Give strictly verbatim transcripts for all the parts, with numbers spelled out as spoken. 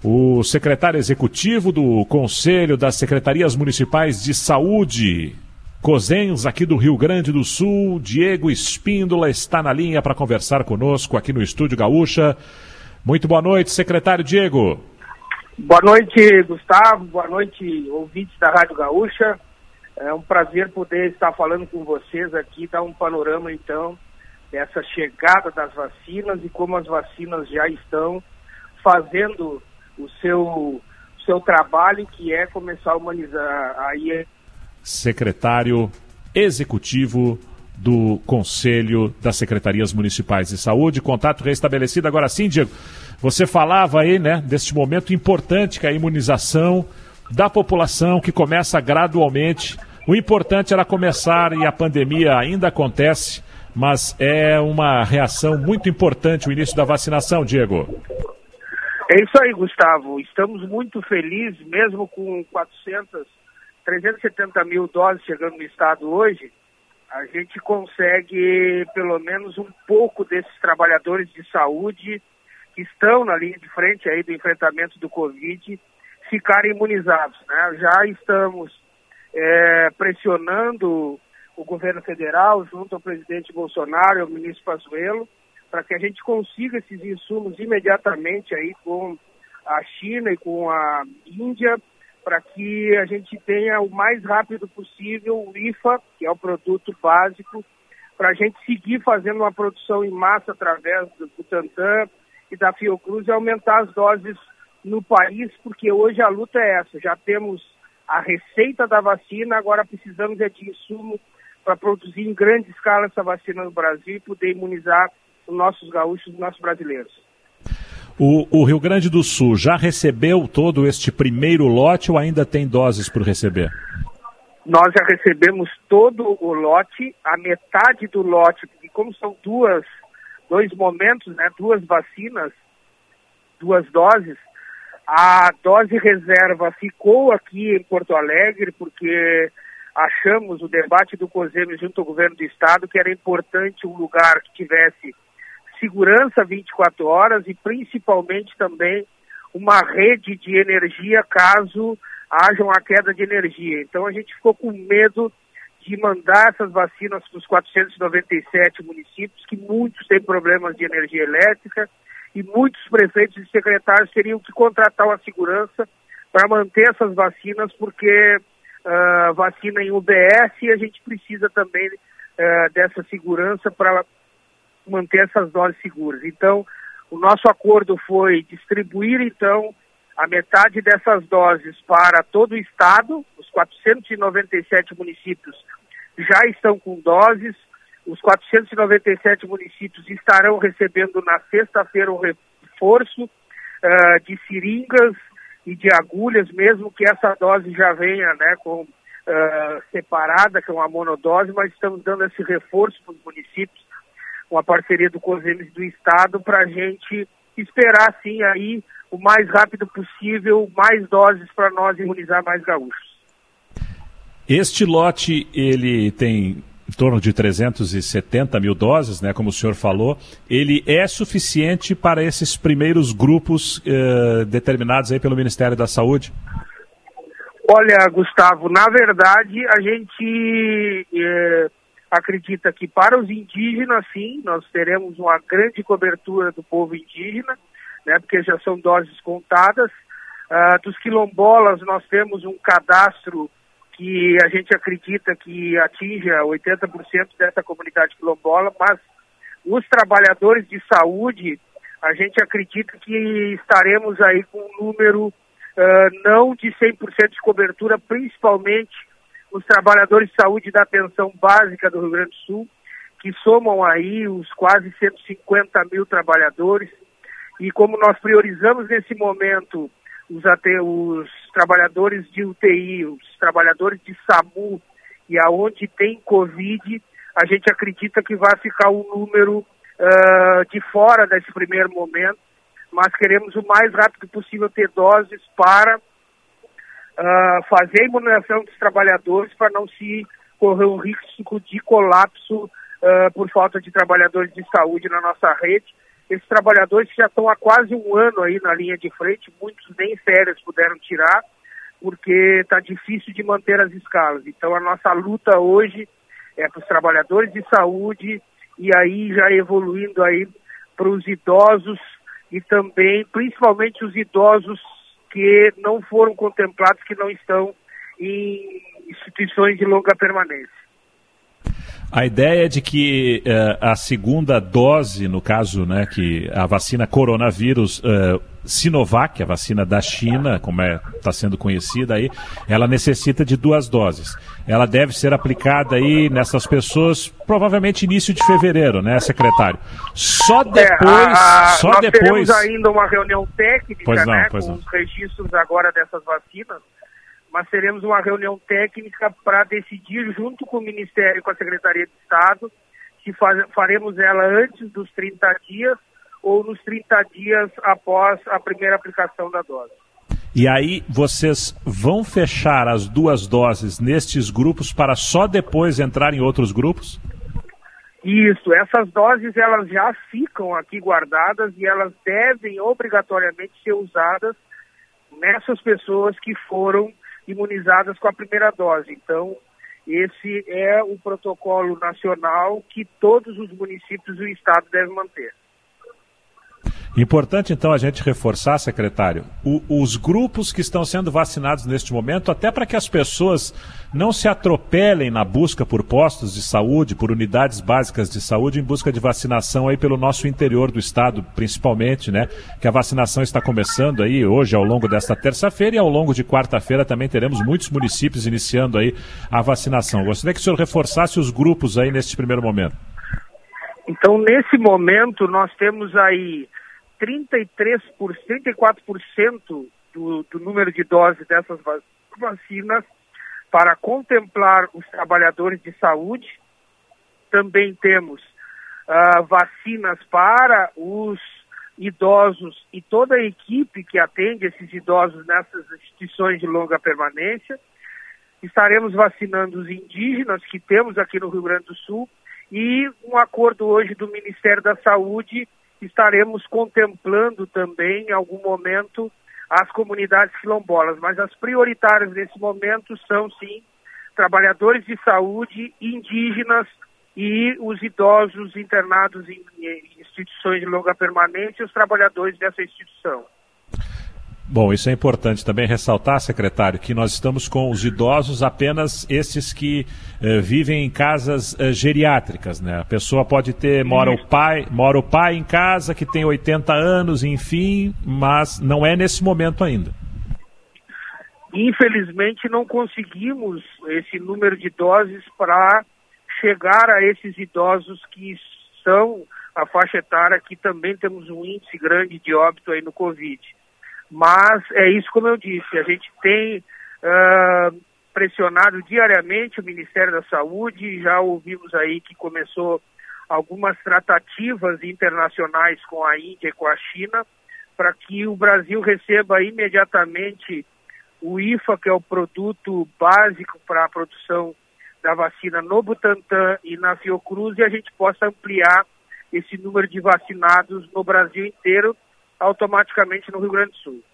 o secretário executivo do Conselho das Secretarias Municipais de Saúde, COSENS, aqui do Rio Grande do Sul, Diego Espíndola, está na linha para conversar conosco aqui no Estúdio Gaúcha. Muito boa noite, secretário Diego. Boa noite, Gustavo. Boa noite, ouvintes da Rádio Gaúcha. É um prazer poder estar falando com vocês aqui, dar um panorama, então, dessa chegada das vacinas e como as vacinas já estão fazendo o seu, o seu trabalho, que é começar a humanizar. Aí... Secretário executivo do Conselho das Secretarias Municipais de Saúde, contato restabelecido. Agora sim, Diego, você falava aí, né, deste momento importante que é a imunização da população, que começa gradualmente. O importante era começar, e a pandemia ainda acontece, mas é uma reação muito importante o início da vacinação, Diego. É isso aí, Gustavo. Estamos muito felizes, mesmo com quatrocentas, trezentas e setenta mil doses chegando no estado hoje, a gente consegue pelo menos um pouco desses trabalhadores de saúde que estão na linha de frente aí do enfrentamento do Covid ficarem imunizados, né? Já estamos é, pressionando o governo federal junto ao presidente Bolsonaro e ao ministro Pazuello para que a gente consiga esses insumos imediatamente aí com a China e com a Índia, para que a gente tenha o mais rápido possível o I F A, que é o produto básico, para a gente seguir fazendo uma produção em massa através do Butantan e da Fiocruz e aumentar as doses no país, porque hoje a luta é essa. Já temos a receita da vacina, agora precisamos é de insumo para produzir em grande escala essa vacina no Brasil e poder imunizar os nossos gaúchos, os nossos brasileiros. O, o Rio Grande do Sul já recebeu todo este primeiro lote ou ainda tem doses por receber? Nós já recebemos todo o lote, a metade do lote, porque como são duas, dois momentos, né, duas vacinas, duas doses, a dose reserva ficou aqui em Porto Alegre, porque achamos o debate do COSENS junto ao governo do estado que era importante um lugar que tivesse segurança vinte e quatro horas e principalmente também uma rede de energia caso haja uma queda de energia. Então a gente ficou com medo de mandar essas vacinas para os quatrocentos e noventa e sete municípios, que muitos têm problemas de energia elétrica, e muitos prefeitos e secretários teriam que contratar uma segurança para manter essas vacinas, porque uh, vacina em U B S e a gente precisa também uh, dessa segurança para manter essas doses seguras. Então, o nosso acordo foi distribuir, então, a metade dessas doses para todo o estado. Os quatrocentos e noventa e sete municípios já estão com doses. Os quatrocentos e noventa e sete municípios estarão recebendo na sexta-feira um reforço uh, de seringas e de agulhas, mesmo que essa dose já venha, né, com, uh, separada, que é uma monodose, mas estamos dando esse reforço para os municípios, com a parceria do COSENS do estado, para a gente esperar, sim, aí, o mais rápido possível, mais doses para nós imunizar mais gaúchos. Este lote, ele tem em torno de trezentas e setenta mil doses, né, como o senhor falou. Ele é suficiente para esses primeiros grupos eh, determinados aí pelo Ministério da Saúde? Olha, Gustavo, na verdade, a gente eh, acredita que para os indígenas, sim, nós teremos uma grande cobertura do povo indígena, né, porque já são doses contadas. Uh, dos quilombolas, nós temos um cadastro que a gente acredita que atinja oitenta por cento dessa comunidade quilombola, mas os trabalhadores de saúde, a gente acredita que estaremos aí com um número uh, não de cem por cento de cobertura, principalmente os trabalhadores de saúde da atenção básica do Rio Grande do Sul, que somam aí os quase cento e cinquenta mil trabalhadores, e como nós priorizamos nesse momento Os, até, os trabalhadores de U T I, os trabalhadores de SAMU e aonde tem Covid, a gente acredita que vai ficar um número uh, de fora desse primeiro momento, mas queremos o mais rápido possível ter doses para uh, fazer a imunização dos trabalhadores para não se correr o risco de colapso uh, por falta de trabalhadores de saúde na nossa rede. esses trabalhadores que já estão há quase um ano aí na linha de frente, muitos nem férias puderam tirar, porque está difícil de manter as escalas. Então a nossa luta hoje é para os trabalhadores de saúde e aí já evoluindo aí para os idosos e também, principalmente os idosos que não foram contemplados, que não estão em instituições de longa permanência. A ideia é de que uh, a segunda dose, no caso, né, que a vacina coronavírus uh, Sinovac, a vacina da China, como está é, sendo conhecida aí, ela necessita de duas doses. Ela deve ser aplicada aí nessas pessoas, provavelmente início de fevereiro, né, secretário? Só depois... É, a, a, só nós depois... teremos ainda uma reunião técnica, pois não, né, pois com não. os registros agora dessas vacinas, mas teremos uma reunião técnica para decidir, junto com o Ministério e com a Secretaria de Estado, se faz, faremos ela antes dos trinta dias ou nos trinta dias após a primeira aplicação da dose. E aí vocês vão fechar as duas doses nestes grupos para só depois entrar em outros grupos? Isso, essas doses elas já ficam aqui guardadas e elas devem obrigatoriamente ser usadas nessas pessoas que foram imunizadas com a primeira dose. Então, esse é o protocolo nacional que todos os municípios do estado devem manter. Importante, então, a gente reforçar, secretário, o, os grupos que estão sendo vacinados neste momento, até para que as pessoas não se atropelem na busca por postos de saúde, por unidades básicas de saúde, em busca de vacinação aí pelo nosso interior do estado, principalmente, né? Que a vacinação está começando aí hoje, ao longo desta terça-feira, e ao longo de quarta-feira também teremos muitos municípios iniciando aí a vacinação. Gostaria que o senhor reforçasse os grupos aí neste primeiro momento. Então, nesse momento, nós temos aí trinta e três por cento, trinta e quatro por cento do, do número de doses dessas vacinas para contemplar os trabalhadores de saúde. Também temos uh, vacinas para os idosos e toda a equipe que atende esses idosos nessas instituições de longa permanência. Estaremos vacinando os indígenas que temos aqui no Rio Grande do Sul e um acordo hoje do Ministério da Saúde, estaremos contemplando também, em algum momento, as comunidades quilombolas. Mas as prioritárias nesse momento são, sim, trabalhadores de saúde, indígenas e os idosos internados em, em instituições de longa permanência e os trabalhadores dessa instituição. Bom, isso é importante também ressaltar, secretário, que nós estamos com os idosos apenas esses que eh, vivem em casas eh, geriátricas, né? A pessoa pode ter, mora o pai, mora o pai em casa que tem oitenta anos, enfim, mas não é nesse momento ainda. Infelizmente não conseguimos esse número de doses para chegar a esses idosos que são a faixa etária, que também temos um índice grande de óbito aí no Covid. Mas é isso, como eu disse, a gente tem uh, pressionado diariamente o Ministério da Saúde, já ouvimos aí que começou algumas tratativas internacionais com a Índia e com a China, para que o Brasil receba imediatamente o I F A, que é o produto básico para a produção da vacina no Butantan e na Fiocruz, e a gente possa ampliar esse número de vacinados no Brasil inteiro, automaticamente no Rio Grande do Sul.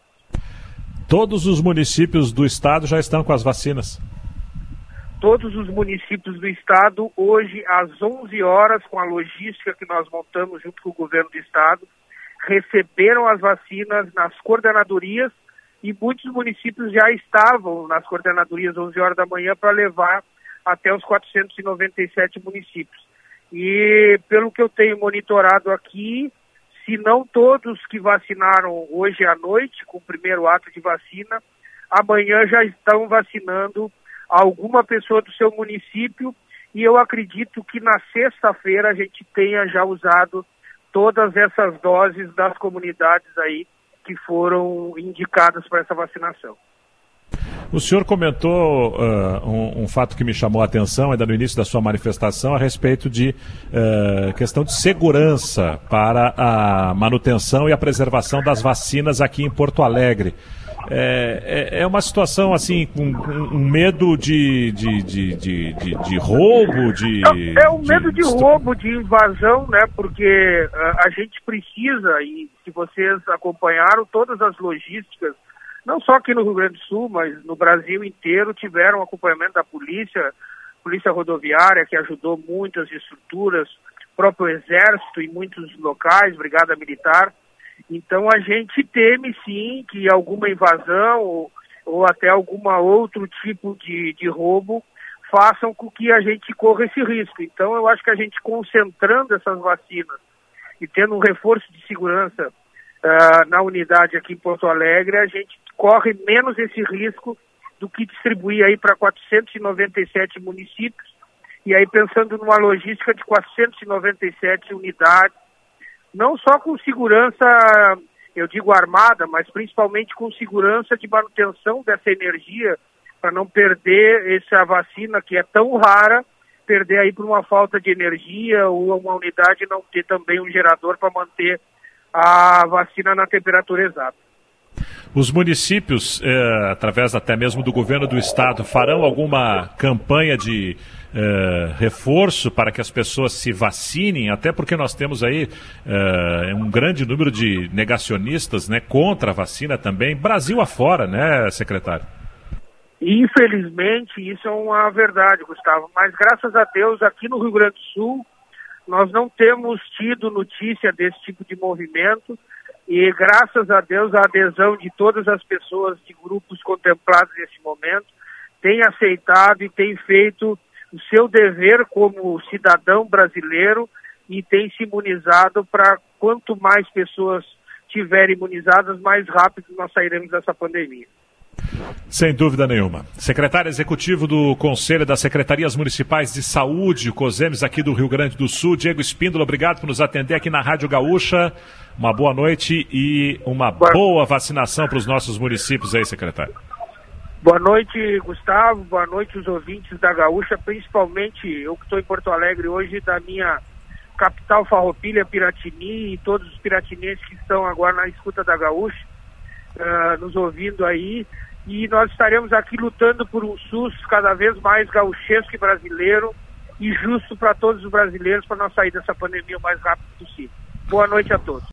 Todos os municípios do estado já estão com as vacinas? Todos os municípios do estado, hoje às onze horas, com a logística que nós montamos junto com o governo do estado, receberam as vacinas nas coordenadorias e muitos municípios já estavam nas coordenadorias às onze horas da manhã para levar até os quatrocentos e noventa e sete municípios. E pelo que eu tenho monitorado aqui, se não todos que vacinaram hoje à noite, com o primeiro ato de vacina, amanhã já estão vacinando alguma pessoa do seu município, e eu acredito que na sexta-feira a gente tenha já usado todas essas doses das comunidades aí que foram indicadas para essa vacinação. O senhor comentou uh, um, um fato que me chamou a atenção ainda no início da sua manifestação a respeito de uh, questão de segurança para a manutenção e a preservação das vacinas aqui em Porto Alegre. é, é, é uma situação assim, com um, um medo de, de, de, de, de, de roubo, de... É, é um medo de, de roubo, de invasão, né? Porque uh, a gente precisa, e se vocês acompanharam, todas as logísticas, não só aqui no Rio Grande do Sul, mas no Brasil inteiro, tiveram acompanhamento da polícia, polícia rodoviária, que ajudou muito as estruturas, próprio Exército em muitos locais, Brigada Militar. Então a gente teme sim que alguma invasão ou, ou até algum outro tipo de, de roubo façam com que a gente corra esse risco. Então eu acho que a gente concentrando essas vacinas e tendo um reforço de segurança uh, na unidade aqui em Porto Alegre, a gente corre menos esse risco do que distribuir aí para quatrocentos e noventa e sete municípios, e aí pensando numa logística de quatrocentos e noventa e sete unidades, não só com segurança, eu digo armada, mas principalmente com segurança de manutenção dessa energia, para não perder essa vacina que é tão rara, perder aí por uma falta de energia ou uma unidade não ter também um gerador para manter a vacina na temperatura exata. Os municípios, eh, através até mesmo do governo do estado, farão alguma campanha de eh, reforço para que as pessoas se vacinem, até porque nós temos aí eh, um grande número de negacionistas, né, contra a vacina também, Brasil afora, né, secretário? Infelizmente, isso é uma verdade, Gustavo, mas graças a Deus, aqui no Rio Grande do Sul, nós não temos tido notícia desse tipo de movimento. E graças a Deus a adesão de todas as pessoas de grupos contemplados nesse momento tem aceitado e tem feito o seu dever como cidadão brasileiro e tem se imunizado para quanto mais pessoas tiverem imunizadas, mais rápido nós sairemos dessa pandemia. Sem dúvida nenhuma. Secretário Executivo do Conselho das Secretarias Municipais de Saúde, o COSEMES aqui do Rio Grande do Sul, Diego Espíndola, obrigado por nos atender aqui na Rádio Gaúcha. Uma boa noite e uma boa, boa vacinação para os nossos municípios aí, secretário. Boa noite, Gustavo. Boa noite os ouvintes da Gaúcha, principalmente eu que estou em Porto Alegre hoje, da minha capital farroupilha, Piratini, e todos os piratinenses que estão agora na escuta da Gaúcha, uh, nos ouvindo aí. E nós estaremos aqui lutando por um SUS cada vez mais gauchesco e brasileiro e justo para todos os brasileiros, para nós sair dessa pandemia o mais rápido possível. Boa noite a todos.